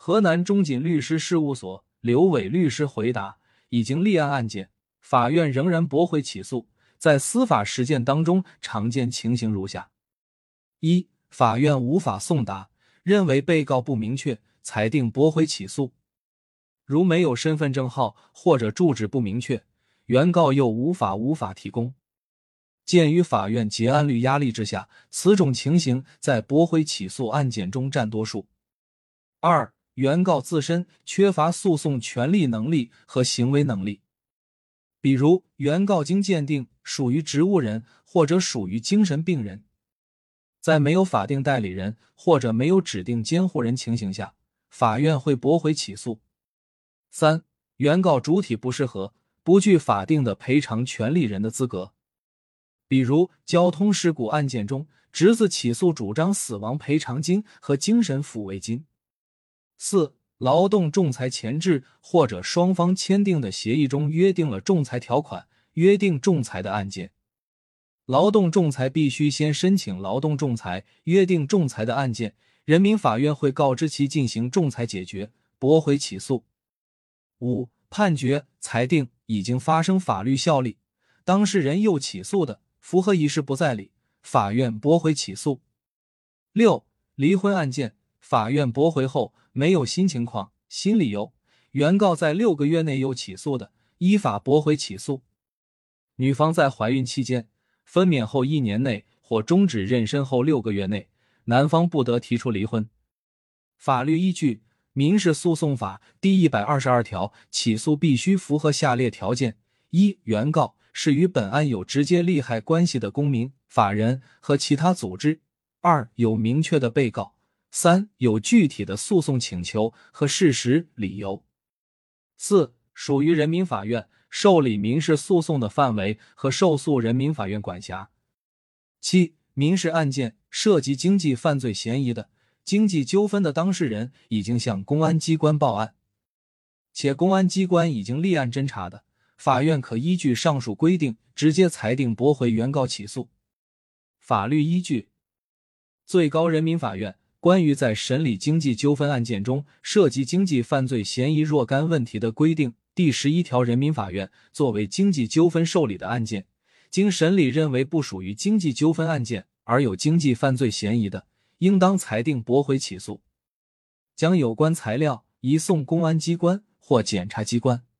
河南中锦律师事务所刘伟律师回答，已经立案案件，法院仍然驳回起诉，在司法实践当中常见情形如下：一、法院无法送达，认为被告不明确，裁定驳回起诉。如没有身份证号或者住址不明确，原告又无法提供。鉴于法院结案率压力之下，此种情形在驳回起诉案件中占多数。二、原告自身缺乏诉讼权利能力和行为能力。比如，原告经鉴定属于植物人或者属于精神病人，在没有法定代理人或者没有指定监护人情形下，法院会驳回起诉。三、原告主体不适合，不具法定的赔偿权利人的资格。比如交通事故案件中，侄子起诉主张死亡赔偿金和精神抚慰金。四、劳动仲裁前置或者双方签订的协议中约定了仲裁条款，约定仲裁的案件。劳动仲裁必须先申请劳动仲裁，约定仲裁的案件，人民法院会告知其进行仲裁解决，驳回起诉。五、判决裁定已经发生法律效力，当事人又起诉的，符合一事不再理，法院驳回起诉。六、离婚案件，法院驳回后没有新情况、新理由，原告在6个月内又起诉的，依法驳回起诉。女方在怀孕期间、分娩后1年内或终止妊娠后6个月内，男方不得提出离婚。法律依据民事诉讼法第122条，起诉必须符合下列条件：一、原告是与本案有直接利害关系的公民、法人和其他组织；二、有明确的被告；三、有具体的诉讼请求和事实理由；四、属于人民法院受理民事诉讼的范围和受诉人民法院管辖；七、民事案件涉及经济犯罪嫌疑的、经济纠纷的当事人已经向公安机关报案，且公安机关已经立案侦查的，法院可依据上述规定直接裁定驳回原告起诉。法律依据：最高人民法院关于在审理经济纠纷案件中涉及经济犯罪嫌疑若干问题的规定第11条，人民法院作为经济纠纷受理的案件，经审理认为不属于经济纠纷案件而有经济犯罪嫌疑的，应当裁定驳回起诉，将有关材料移送公安机关或检察机关。